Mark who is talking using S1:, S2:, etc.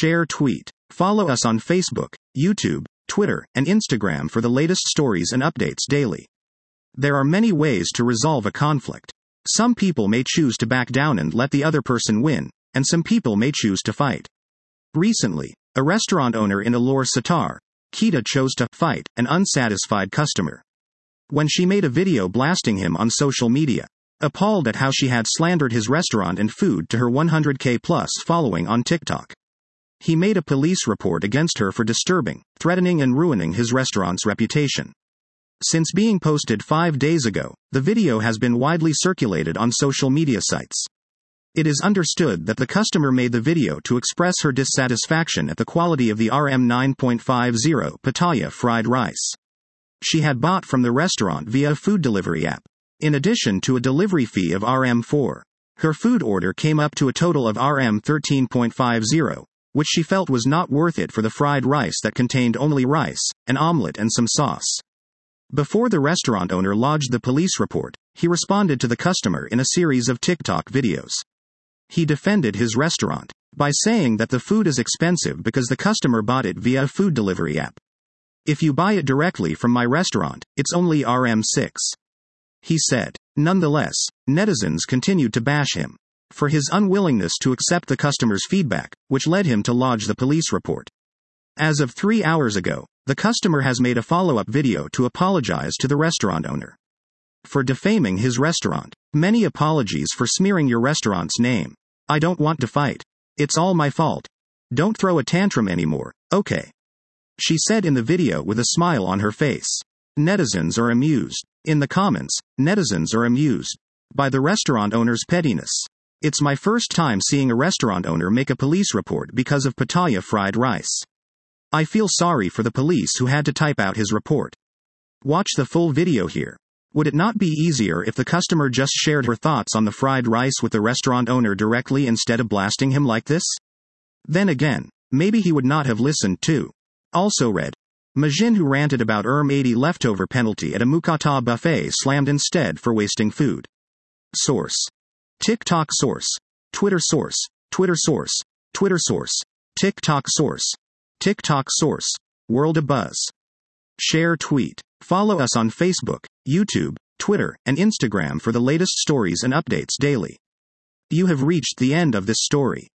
S1: Share tweet. Follow us on Facebook, YouTube, Twitter, and Instagram for the latest stories and updates daily. There are many ways to resolve a conflict. Some people may choose to back down and let the other person win, and some people may choose to fight. Recently, a restaurant owner in Alor Setar, Keita chose to fight an unsatisfied customer. When she made a video blasting him on social media, appalled at how she had slandered his restaurant and food to her 100K plus following on TikTok. He made a police report against her for disturbing, threatening and ruining his restaurant's reputation. Since being posted 5 days ago, the video has been widely circulated on social media sites. It is understood that the customer made the video to express her dissatisfaction at the quality of the RM 9.50 Pattaya fried rice she had bought from the restaurant via a food delivery app. In addition to a delivery fee of RM4, her food order came up to a total of RM 13.50, which she felt was not worth it for the fried rice that contained only rice, an omelette and some sauce. Before the restaurant owner lodged the police report, he responded to the customer in a series of TikTok videos. He defended his restaurant by saying that the food is expensive because the customer bought it via a food delivery app. If you buy it directly from my restaurant, it's only RM6. He said. Nonetheless, netizens continued to bash him for his unwillingness to accept the customer's feedback, which led him to lodge the police report. As of 3 hours ago, the customer has made a follow-up video to apologize to the restaurant owner for defaming his restaurant. Many apologies for smearing your restaurant's name. I don't want to fight. It's all my fault. Don't throw a tantrum anymore, okay? She said in the video with a smile on her face. Netizens are amused. In the comments, netizens are amused by the restaurant owner's pettiness. It's my first time seeing a restaurant owner make a police report because of Pattaya fried rice. I feel sorry for the police who had to type out his report. Watch the full video here. Would it not be easier if the customer just shared her thoughts on the fried rice with the restaurant owner directly instead of blasting him like this? Then again, maybe he would not have listened too. Also read. Majin who ranted about 80 leftover penalty at a Mukata buffet slammed instead for wasting food. Source. TikTok source. Twitter source. Twitter source. Twitter source. TikTok source. TikTok source. World of Buzz. Share tweet. Follow us on Facebook, YouTube, Twitter, and Instagram for the latest stories and updates daily. You have reached the end of this story.